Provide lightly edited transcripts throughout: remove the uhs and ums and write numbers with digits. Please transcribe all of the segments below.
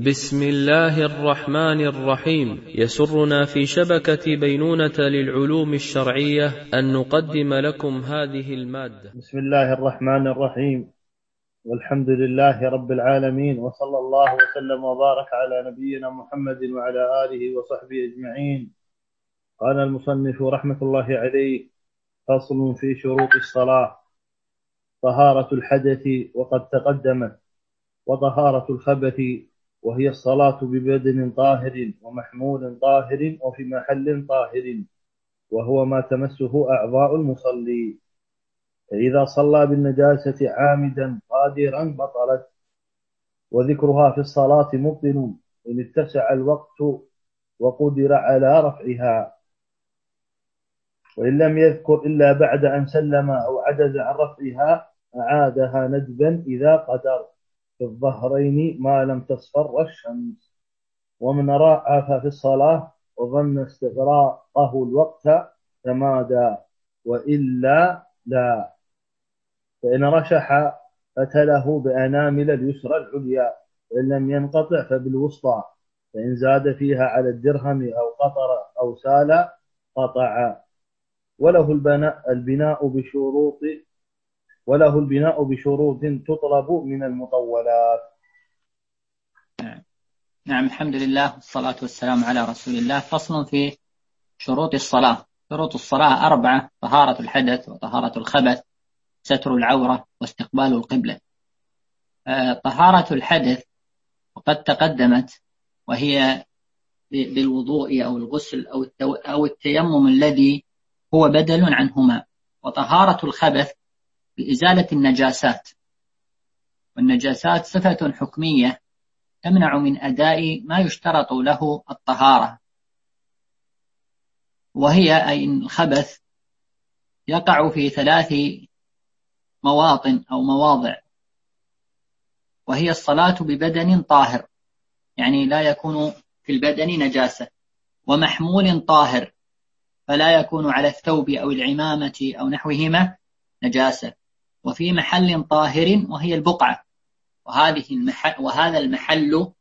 بسم الله الرحمن الرحيم. يسرنا في شبكة بينونة للعلوم الشرعية أن نقدم لكم هذه المادة. بسم الله الرحمن الرحيم، والحمد لله رب العالمين، وصلى الله وسلم وبارك على نبينا محمد وعلى آله وصحبه أجمعين. قال المصنف رحمة الله عليه: فصل في شروط الصلاة. طهارة الحدث وقد تقدمت، وطهارة الخبث وهي الصلاة ببدن طاهر ومحمول طاهر وفي محل طاهر، وهو ما تمسه أعضاء المصلي. فإذا صلى بالنجاسة عامدا قادرا بطلت، وذكرها في الصلاة مبطل إن اتسع الوقت وقدر على رفعها، وإن لم يذكر إلا بعد أن سلم أو عجز عن رفعها أعادها ندبا إذا قدر، في الظهرين ما لم تصفر الشمس. ومن رأى في الصلاة وظن استغراقه الوقت تمادى، وإلا لا. فإن رشح فتله بأنامل اليسرى العليا، وإن لم ينقطع فبالوسطى، فإن زاد فيها على الدرهم أو قطر أو سال قطع. وله البناء بشروط تطلب من المطولات. نعم، الحمد لله والصلاة والسلام على رسول الله. فصل في شروط الصلاة. شروط الصلاة 4: طهارة الحدث وطهارة الخبث، ستر العورة، واستقبال القبلة. طهارة الحدث وقد تقدمت، وهي بالوضوء أو الغسل أو التيمم الذي هو بدل عنهما. وطهارة الخبث بإزالة النجاسات، والنجاسات صفة حكمية تمنع من أداء ما يشترط له الطهارة، وهي أي الخبث يقع في 3 مواطن أو مواضع، وهي الصلاة ببدن طاهر، يعني لا يكون في البدن نجاسة، ومحمول طاهر، فلا يكون على الثوب أو العمامة أو نحوهما نجاسة، وفي محل طاهر وهي البقعة. وهذا المحل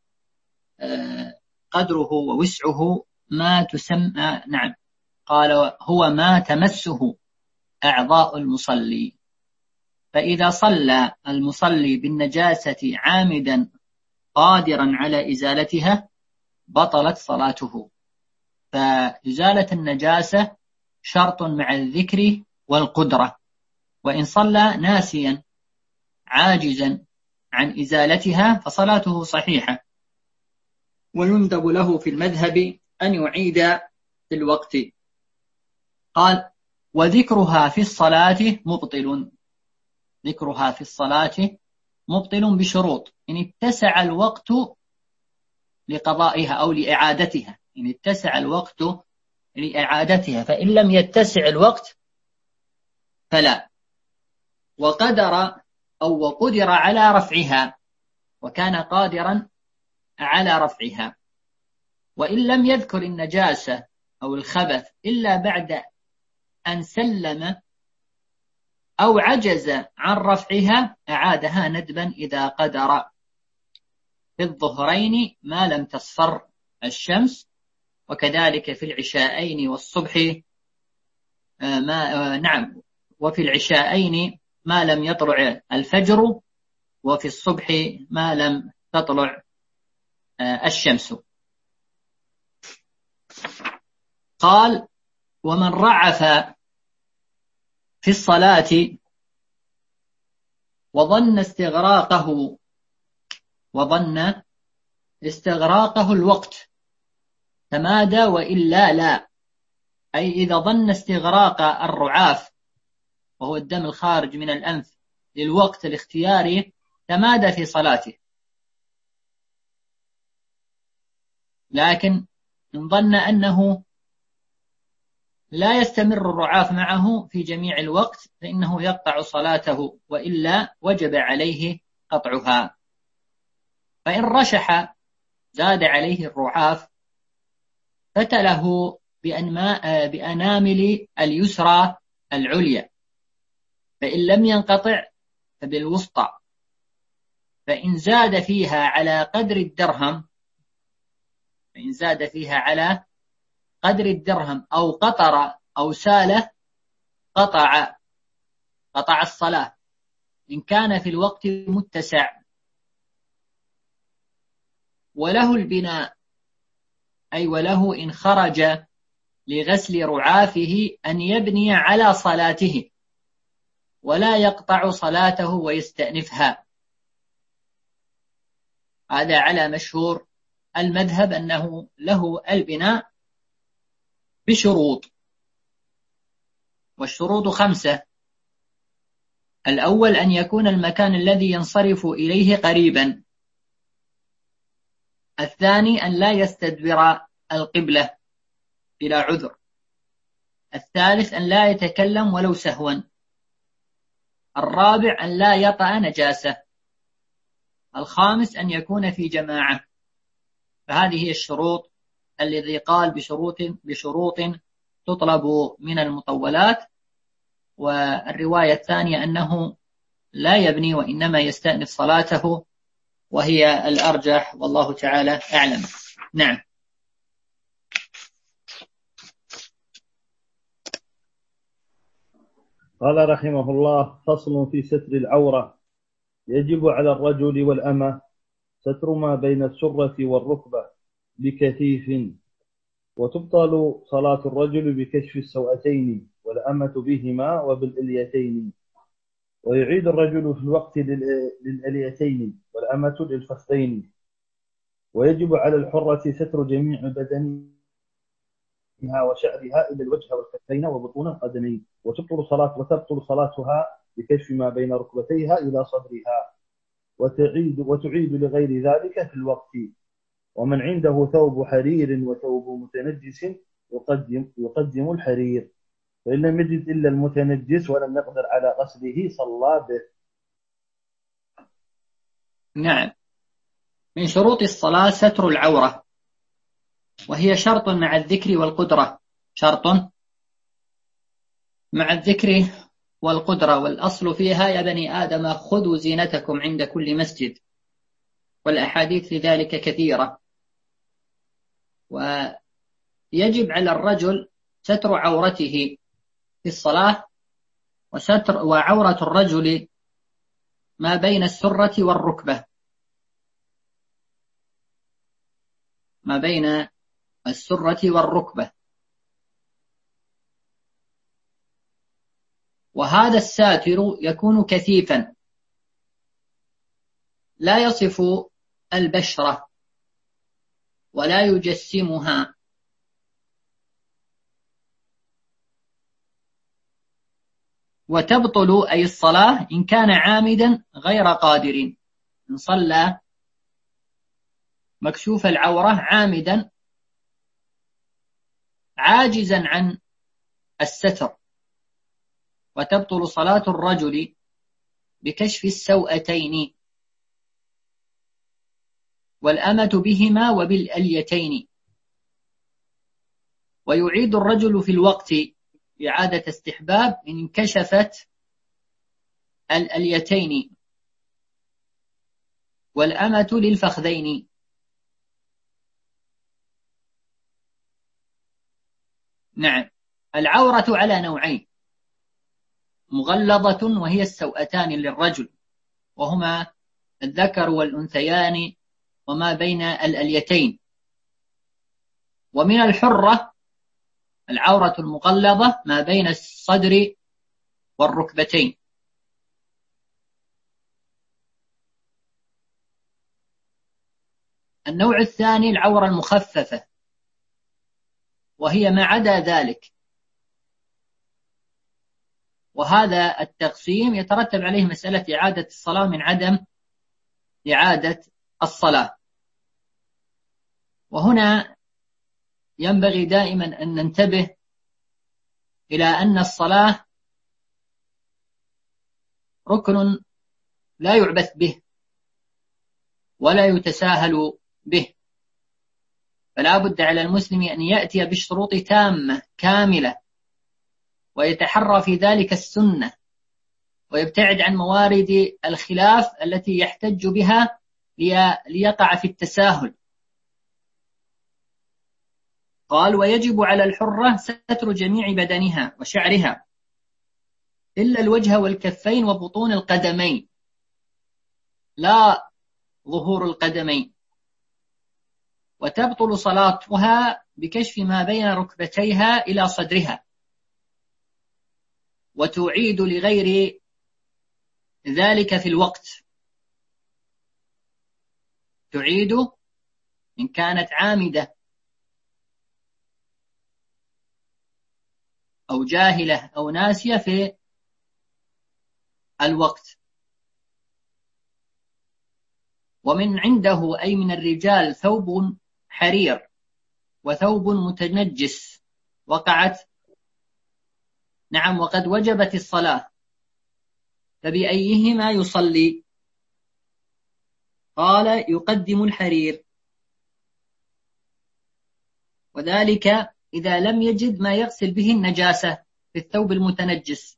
قدره ووسعه ما تسمى، نعم، قال هو ما تمسه أعضاء المصلي. فإذا صلى المصلي بالنجاسة عامدا قادرا على إزالتها بطلت صلاته. فإزالة النجاسة شرط مع الذكر والقدرة، وإن صلى ناسيا عاجزا عن إزالتها فصلاته صحيحة، ويندب له في المذهب أن يعيد في الوقت. قال: وذكرها في الصلاة مبطل. ذكرها في الصلاة مبطل بشروط: إن اتسع الوقت لقضائها أو لإعادتها. إن اتسع الوقت لإعادتها، فإن لم يتسع الوقت فلا. وقدر على رفعها، وكان قادرا على رفعها. وإن لم يذكر النجاسة أو الخبث إلا بعد أن سلم أو عجز عن رفعها أعادها ندبا إذا قدر، في الظهرين ما لم تصفر الشمس، وكذلك في العشاءين والصبح نعم، وفي العشاءين ما لم يطلع الفجر، وفي الصبح ما لم تطلع الشمس. قال: ومن رعف في الصلاة وظن استغراقه الوقت تمادى، وإلا لا. أي إذا ظن استغراق الرعاف، وهو الدم الخارج من الأنف، للوقت الاختياري تمادى في صلاته. لكن إن ظن أنه لا يستمر الرعاف معه في جميع الوقت فإنه يقطع صلاته، وإلا وجب عليه قطعها. فإن رشح زاد عليه الرعاف فتله بأنامل اليسرى العليا، فإن لم ينقطع فبالوسطى، فإن زاد فيها على قدر الدرهم فإن زاد فيها على قدر الدرهم أو قطر أو سالة قطع الصلاة. إن كان في الوقت متسع وله البناء، أي وله إن خرج لغسل رعافه أن يبني على صلاته ولا يقطع صلاته ويستأنفها. هذا على مشهور المذهب أنه له البناء بشروط، والشروط 5. الأول أن يكون المكان الذي ينصرف إليه قريبا. الثاني أن لا يستدبر القبلة بلا عذر. الثالث أن لا يتكلم ولو سهوا. الرابع أن لا يطأ نجاسة. الخامس أن يكون في جماعة. فهذه هي الشروط الذي قال بشروط تطلب من المطولات. والرواية الثانية أنه لا يبني وإنما يستأنف صلاته، وهي الأرجح والله تعالى أعلم. نعم. قال رحمه الله: فصل في ستر العورة. يجب على الرجل والأمة ستر ما بين السرة والركبة بكثيف، وتبطل صلاة الرجل بكشف السوأتين، والأمة بهما وبالإليتين. ويعيد الرجل في الوقت للإليتين والأمة للفخذين. ويجب على الحرة ستر جميع بدنها وشعرها إلى الوجه والكفين وبطون القدمين، وتبطل صلاتها بكشف ما بين ركبتيها إلى صدرها، وتعيد لغير ذلك في الوقت. ومن عنده ثوب حرير وثوب متنجس يقدم الحرير، فإن لم يجد إلا المتنجس ولم يقدر على غسله صلى به. نعم. من شروط الصلاة ستر العورة، وهي شرط مع الذكر والقدرة. شرط مع الذكر والقدرة، والأصل فيها: يا بني آدم خذوا زينتكم عند كل مسجد. والأحاديث في ذلك كثيرة. ويجب على الرجل ستر عورته في الصلاة، وعورة الرجل ما بين السرة والركبة، ما بين السرة والركبة. وهذا الساتر يكون كثيفا لا يصف البشرة ولا يجسمها، وتبطل أي الصلاة إن كان عامدا غير قادر. إن صلى مكشوف العورة عامدا عاجزا عن الستر، وتبطل صلاة الرجل بكشف السوأتين، والأمة بهما وبالأليتين. ويعيد الرجل في الوقت إعادة استحباب إن انكشفت الأليتين، والأمة للفخذين. نعم. العورة على نوعين: مغلظة وهي السوأتان للرجل، وهما الذكر والأنثيان وما بين الأليتين. ومن الحرة العورة المغلظة ما بين الصدر والركبتين. النوع الثاني العورة المخففة، وهي ما عدا ذلك. وهذا التقسيم يترتب عليه مسألة إعادة الصلاة من عدم إعادة الصلاة. وهنا ينبغي دائما أن ننتبه إلى أن الصلاة ركن لا يعبث به ولا يتساهل به، فلا بد على المسلم أن يأتي بالشروط تامة كاملة، ويتحرى في ذلك السنة، ويبتعد عن موارد الخلاف التي يحتج بها ليقع في التساهل. قال: ويجب على الحرة ستر جميع بدنها وشعرها إلا الوجه والكفين وبطون القدمين، لا ظهور القدمين. وتبطل صلاتها بكشف ما بين ركبتيها إلى صدرها، وتعيد لغير ذلك في الوقت، تعيد إن كانت عامدة أو جاهلة أو ناسية في الوقت. ومن عنده أي من الرجال ثوب حرير وثوب متنجس وقعت، نعم، وقد وجبت الصلاة، فبأيهما يصلي؟ قال: يقدم الحرير، وذلك إذا لم يجد ما يغسل به النجاسة في الثوب المتنجس،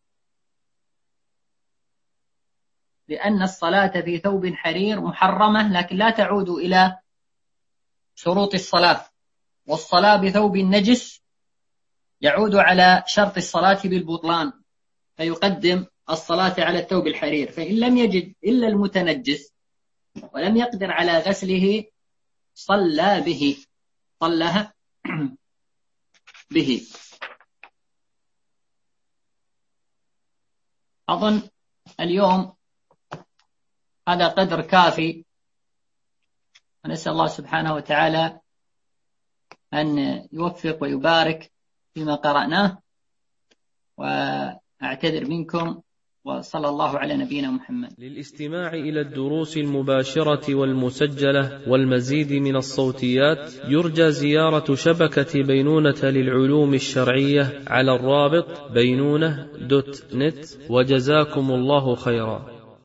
لأن الصلاة في ثوب حرير محرمة، لكن لا تعود إلى شروط الصلاة، والصلاة بثوب النجس يعود على شرط الصلاة بالبطلان، فيقدم الصلاة على الثوب الحرير. فإن لم يجد إلا المتنجس ولم يقدر على غسله صلى به، صلى به. أظن اليوم هذا قدر كافي، ونسأل الله سبحانه وتعالى أن يوفق ويبارك فيما قرأناه، وأعتذر منكم، وصلى الله على نبينا محمد. للاستماع إلى الدروس المباشرة والمسجلة والمزيد من الصوتيات يرجى زيارة شبكة بينونة للعلوم الشرعية على الرابط بينونة.net، وجزاكم الله خيرا.